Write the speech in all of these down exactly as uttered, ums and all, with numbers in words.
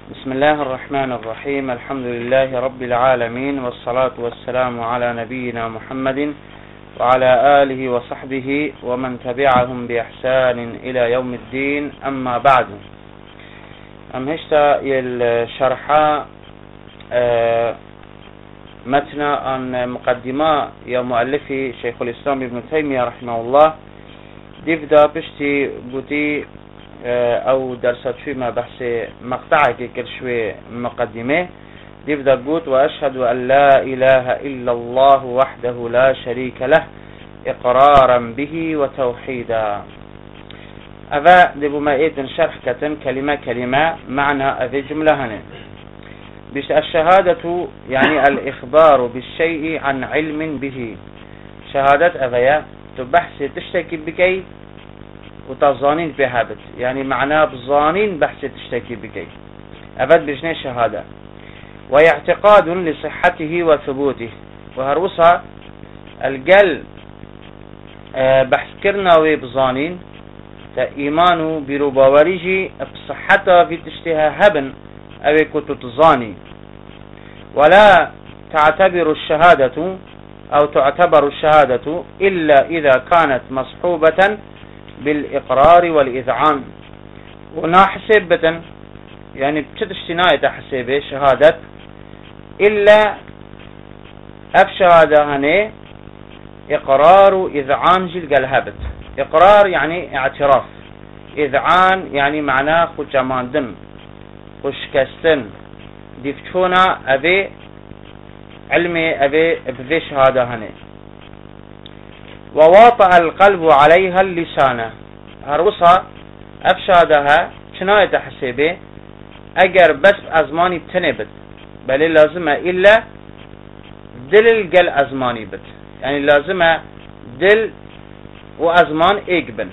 بسم الله الرحمن الرحيم. الحمد لله رب العالمين، والصلاة والسلام على نبينا محمد وعلى آله وصحبه ومن تبعهم بإحسان إلى يوم الدين. أما بعد، أم هشتا الشرحة متن عن مقدمة يا مؤلفي شيخ الإسلام ابن تيمية رحمه الله. ديفدا بشتي بوتي او درسات شوي ما بحث مقطعه كر شوي مقدمه. ديفدا قوت واشهد ان لا اله الا الله وحده لا شريك له اقرارا به وتوحيدا. افا دبو ما ايدن شرح كتن كلمه كلمه معنى افي جمله هنا. بش الشهاده يعني الاخبار بالشيء عن علم به. شهادة افيا تبحث تشتكي بكي وتظانين بهابت، يعني معناه بظانين بحث تشتكي بكي أبد بجنة شهادة. واعتقاد لصحته وثبوته، وهروسها القل بحث كرنا وبظانين إيمانه برباوريجي بصحتها في تشتها هبن أو كنت تظاني. ولا تعتبر الشهادة أو تعتبر الشهادة إلا إذا كانت مصحوبة بالإقرار والإذعان. ونحسب بتن يعني بتشتناية تحسبه شهادة إلا أف شهادة هني إقرار وإذعان جل قلهبت. إقرار يعني اعتراف، إذعان يعني معناه خجماندن خشكستن ديفتونا أبي علمي أبي بذي شهادة هني. وواطأ القلب عليها اللسانة. هروسها أفشادها شناية تحسيبه أجر بس أزماني بتنبت، بل لازمة إلا دل القل أزماني بت، يعني لازمة دل وأزمان إيقبن.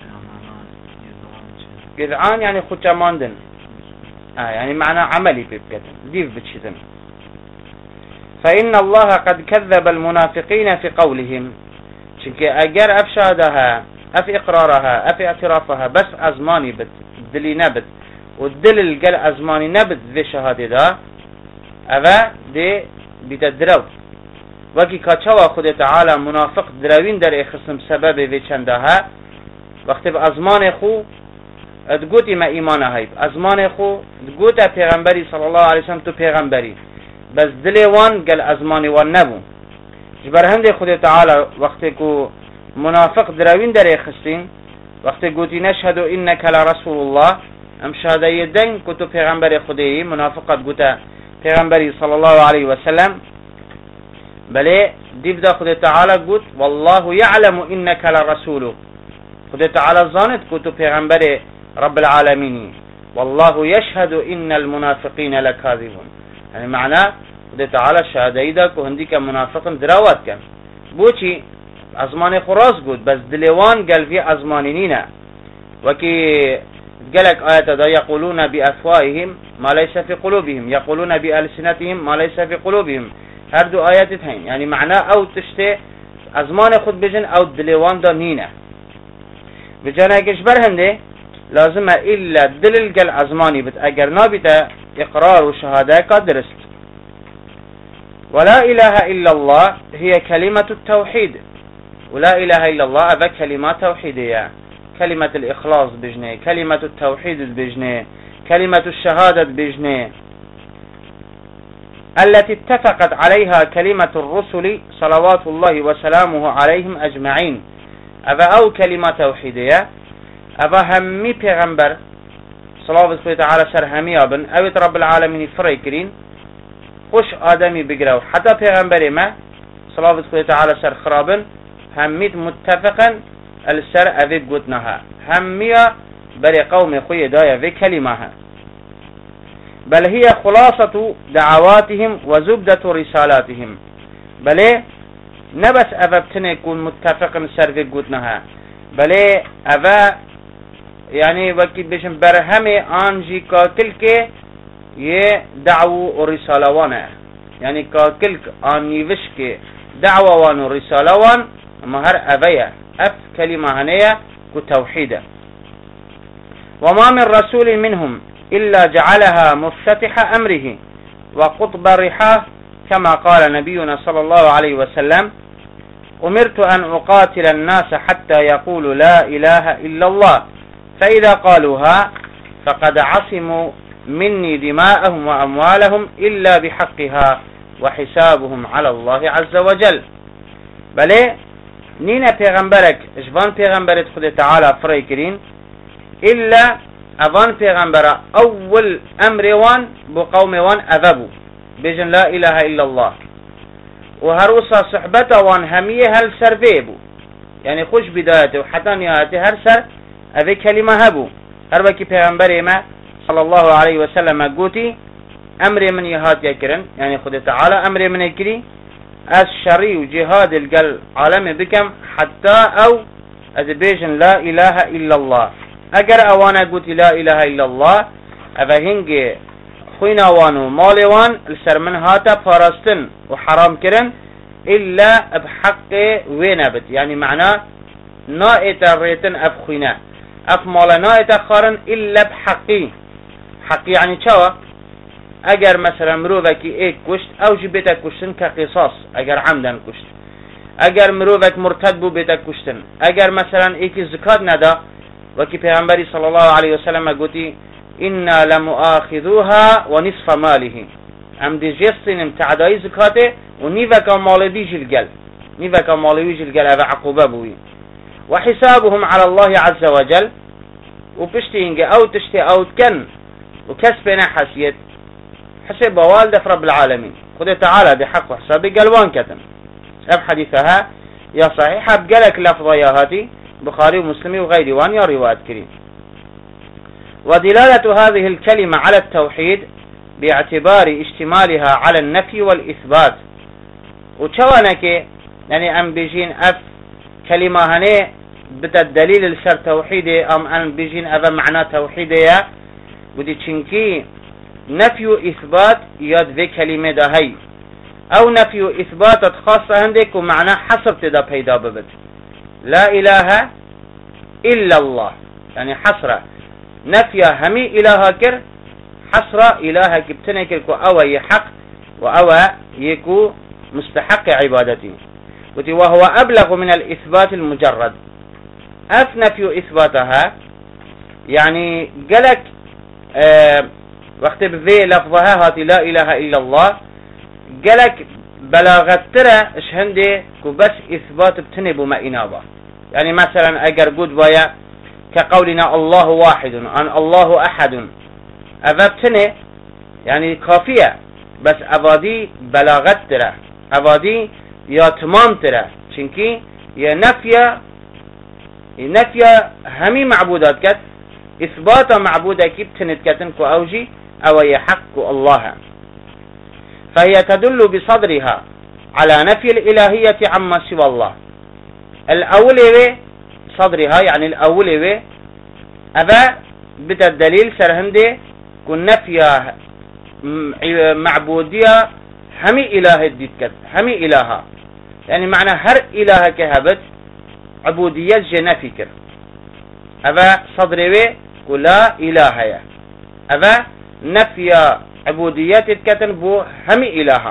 قذعان يعني خجماندن آه يعني معنى عملي ببكتن ديف بتشتن. فإن الله قد كذب المنافقين في قولهم. شنك أجر أفشادها أف إقرارها أف اعترافها بس أزماني بت دلي نبت والدل القل أزماني نبت ذي شهادة دا أفا دي بتدرو وكي كاتشوا خود تعالى منافق دروين در اخصم سبب ذي چندها وقت بأزمان خو تقوتي ما إيمان هايب أزمان خو تقوت پیغمبری صلى الله عليه وسلم تو پیغمبری بس دلي وان قل أزماني وان نبو. جبر هنده خود تعالى وقت کو منافق دروين در اخستين وقت قوتي نشهد إنك لرسول الله ام شهده يدين كتو پیغمبر خودي منافقت قوتا پیغمبري صلى الله عليه وسلم بلي ديف دا خود تعالى قوت والله يعلم إنك لرسول. خود تعالى ظانت كتو پیغمبر رب العالمين والله يشهد إن المنافقين لكاذبون. يعني معناه خود تعالى شهده يدا كو هندي كمنافق دراوات كان بوچي ازمان خراس قد بس دلوان قال في ازمانينينا. وكي قالك آيات دا يقولون بأفواههم ما ليس في قلوبهم يقولون بألسنتهم ما ليس في قلوبهم. هردو آيات تهين يعني معناه او تشتي ازمان خود بجن او دلوان دا نينا بجانا كشبر هنده لازم إلا دلل قال ازماني بت اگر نابتا اقرار وشهادة كدرست. ولا إله إلا الله هي كلمة التوحيد. ولا إله إلا الله هذا كلمات توحيدية، كلمة الإخلاص بجنة، كلمة التوحيد بجنة، كلمة الشهادة بجنة التي اتفقت عليها كلمة الرسل صلوات الله وسلامه عليهم أجمعين. هذا أو كلمة توحيدية هذا همي پیغمبر صلى الله عليه وسلم سر همي ابن اويت رب العالمين فريكرين خوش آدمي بقراو حتى پیغمبر ما صلى الله عليه وسلم سر خرابن هميت متفقا السر اوي قدنها همية بري قوم خوي دايا في كلمها بل هي خلاصة دعواتهم وزبدة رسالاتهم. بل نبس أفبتني يكون متفقا سر في قدنها بل أفا يعني وكي بشن برهمي آنجي كاكلك يه دعوة ورسالة وانا يعني كاكلك آني وشك دعوة وان ورسالة وان مهر أبيا أف كلمة هنية كتوحيدة. وما من رسول منهم إلا جعلها مفتتح أمره وقطب رحاه، كما قال نبينا صلى الله عليه وسلم: أمرت أن أقاتل الناس حتى يقولوا لا إله إلا الله، فإذا قالوها فقد عصموا مني دماءهم وأموالهم إلا بحقها وحسابهم على الله عز وجل. بله نينا پیغمبرك اجوان پیغمبرت خود تعالى فري كرين إلا اوان پیغمبر اول امر وان بو قوم وان اذبو بجن لا إله إلا الله، وهروسا صحبت وان همية هل سر بيبو، يعني خوش بدايته وحتى نهايته هر سر اوه كلمة هبو. هر وكي پیغمبر ما صلى الله عليه وسلم قوتي امر من يهات يكرن، يعني خود تعالى امر من يكري الشري وجهاد القل عالم بكم حتى او از بيجن لا إله إلا الله. اگر اوانا قوتي لا إله إلا الله اوه هنگ خوين وانو مال وان السر من هاتا فارستن وحرام كرن إلا بحق وينبت، يعني معناه نائتا ريتن اف خوينه اف مال نائتا خارن إلا بحقي. حقي يعني چوا؟ اگر مثلا مروفكي ايك كشت او جي بيتا كشتن كقصاص اگر عمدن كشت، اگر مروفك مرتد بو بيتا كشتن، اگر مثلا ايكي زكاة ندا وكي پیغمبري صلى الله عليه وسلم قوتي إنا لمؤاخذوها ونصف ماله، ام دي جيستن امتعدائي زكاته ونيفكا مال دي جلقل، نيفكا مال دي جلقل هذا عقوبة بوي. وحسابهم على الله عز وجل، وبشتي هنجي او تشتي او تكن وكسبنا حسيت حسب والدة رب العالمين خذ تعالى دي حق وحسابي قلوان كتن. اب حديثها يا صحيحة بقلك لفظة يا هاتي بخاري ومسلمي وغيري وان يا روايات كريم. ودلالة هذه الكلمة على التوحيد باعتبار اشتمالها على النفي والإثبات. وشوانك يعني ام بيجين اف كلمة هني بدا الدليل السر توحيدي ام ان بيجين اف معنى توحيدي ودي چنكي نفي إثبات ياد في كلمة ده هي او نفي إثبات خاصة عندك ومعنى حصر تدا پیدا ببت. لا إله إلا الله يعني حصر نفي همي إله كر، حصر إله كبتنه كر كو أو يحق وأو يكو مستحق عبادته. وهو أبلغ من الإثبات المجرد. أف نفي إثباتها يعني قالك آه وقت بذي لفظها هاتي لا إله إلا الله قالك بلاغت ترى اش هندي كو بس إثبات بتنبو ما إنابة. يعني مثلا أجر قد ويا كقولنا الله واحد أن الله أحد أبابتني يعني كافية، بس أبادي بلاغت ترى أبادي يا تمام ترى چنكي يا نفيا نفيا همي معبودات كت إثبات معبودة كي بتنت كتن كو أوجي أو يحق الله. فهي تدل بصدرها على نفي الإلهية عما سوى الله. الأولى صدرها يعني الأولى أبا بدا الدليل سرهندي كن نفيا معبودية همي إله الديتكت همي إلها، يعني معنى هر إله كهبت عبودية جنفي كر. أبا صدري كن لا إله يا أبا نفيا عبودية الكتن بو همي إلها.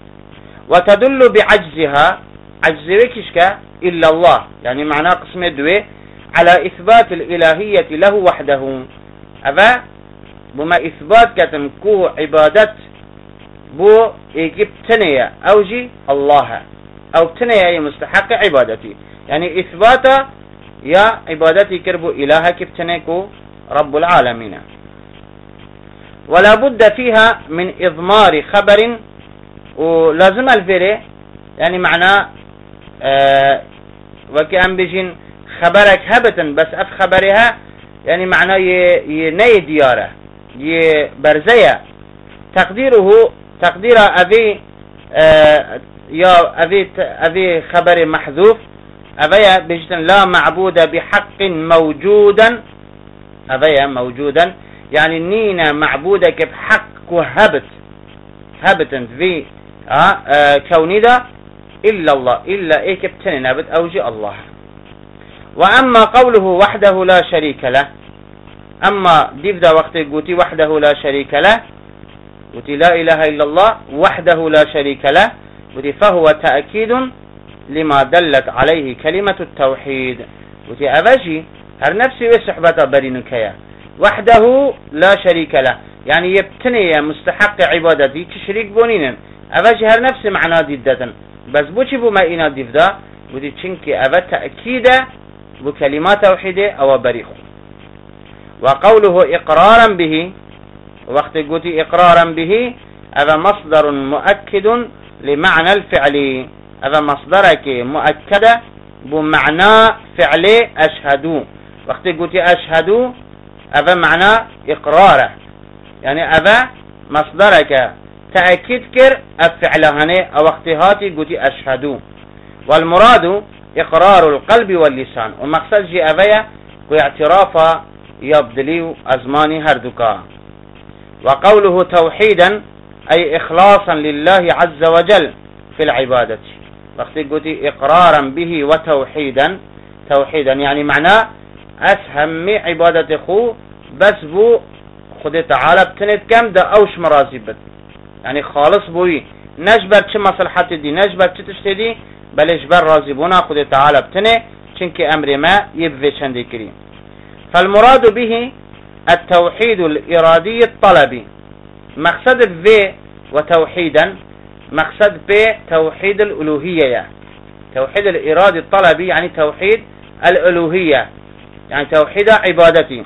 وتدل بعجزها عجز كشكا إلا الله، يعني معناه قسم دوي على إثبات الإلهية له وحده. أبا بما إثبات كتن كو عبادت بو يجب تنيا أوجي الله أو تنيا مستحق عبادتي، يعني إثبات يا عبادتي كربو إله كبتنيكو رب العالمين. ولا بد فيها من إضمار خبر، ولازم الفيري يعني معناه آه وكأن بيجين خبرك هبتا بس اف خبرها يعني معناه يني دياره يبرزية تقديره تقدير أبي آه يا أبي أبي خبر محذوف أبي بيجتن لا معبود بحق موجودا أبي موجودا يعني نينا معبودك بحق وهبت هبتا في آه آه كوني ده إلا الله إلا إيه كبتن نابت أوجي الله. وأما قوله وحده لا شريك له أما ديف دا وقت قوتي وحده لا شريك له قوتي لا إله إلا الله وحده لا شريك له قوتي فهو تأكيد لما دلت عليه كلمة التوحيد قوتي أبجي هر نفسي وسحبة برينكيا وحده لا شريك له يعني يبتني مستحق عبادتي تشريك بونين أبجي هر نفسي معنا ديدتن بس بوشي بو ما إنا ديف دا قوتي چنكي أبا تأكيد بكلمات توحيده أو بريخ. وقوله إقرارا به وقت قلت إقرارا به هذا مصدر مؤكد لمعنى الفعل هذا مصدرك مؤكد بمعنى فعل أشهد وقت قلت أشهد هذا معنى إقراره يعني هذا مصدرك تأكيد كر الفعل هنا أو وقتهاتي قلت أشهد والمراد إقرار القلب واللسان ومقصد جي أبايا واعتراف يبدلي أزماني هردكا. وقوله توحيدا أي إخلاصا لله عز وجل في العبادة وقت قلت إقرارا به وتوحيدا توحيدا يعني معناه أسهم عبادة خو بس بو خد تعالى بتنت كم دا أوش مرازبت يعني خالص بوي نجبر چه مصلحت دي نجبر چه تشتدي بل اجبر رازبونا خد تعالى بتنه چنك أمر ما يبوي چندي كري. فالمراد به التوحيد الإرادي الطلبي مقصد في وتوحيدا مقصد ب توحيد الألوهية توحيد الإرادي الطلبي يعني توحيد الألوهية يعني توحيد عبادتي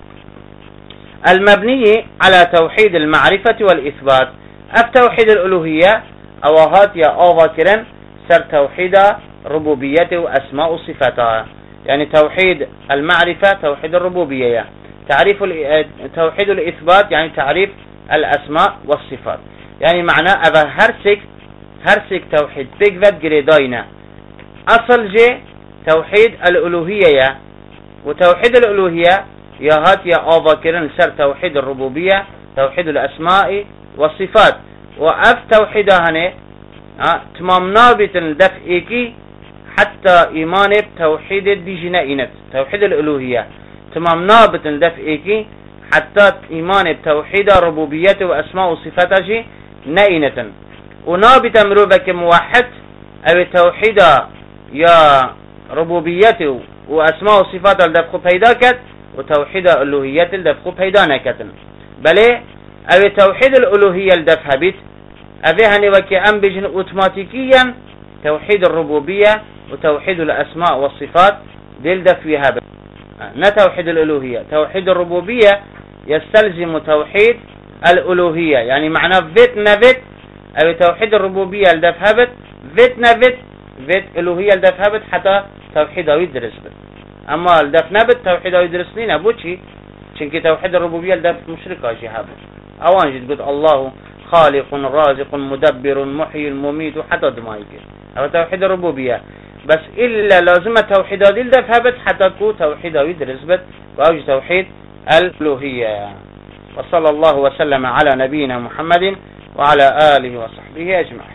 المبني على توحيد المعرفة والإثبات. أف توحيد الألوهية أو هات يا أوفا كرن سر توحيد ربوبيته وأسماء صفاتها يعني توحيد المعرفة توحيد الربوبية تعريف توحيد الإثبات يعني تعريف الأسماء والصفات يعني معناه أبا هرسك هرسك توحيد بيكفت جريداينا أصل جي توحيد الألوهية وتوحيد الألوهية يا هات يا آفا كرن سر توحيد الربوبية توحيد الأسماء والصفات وأف توحيدها هنا تمام نابت دفئكي حتى إيمان بتوحيد الديجنائنت توحيد الألوهية تمام نابت دفئكي حتى إيمان بتوحيد الربوبية وأسماء وصفاته نائنة ونابت مروبك موحد أو توحيد يا ربوبية وأسماء وصفات الدفق بيداكت وتوحيد الألوهية الدفق بيدانكت بلي أو توحيد الألوهية الدفع بيت أبيهني وكي أنبجن أوتوماتيكيا توحيد الربوبية وتوحيد الأسماء والصفات ديل دفوها بيت نتوحيد الألوهية توحيد الربوبية يستلزم توحيد الألوهية يعني معناه فيت نفت أو توحيد الربوبية الدفع بيت فيت نفت فيت ألوهية الدفع بيت حتى توحيده يدرس بيت أما الدفع نبت توحيده يدرسنين أبوشي چونكي توحيد الربوبية الدفع مشركة شهابت أوانجد قد الله خالق رازق مدبر محيي المميت حتى دمائك أو توحيد الربوبية بس إلا لازم توحيد هذه الدفع حتى تكون توحيد يدرس بت وأوج توحيد الألوهية. وصلى الله وسلم على نبينا محمد وعلى آله وصحبه أجمعين.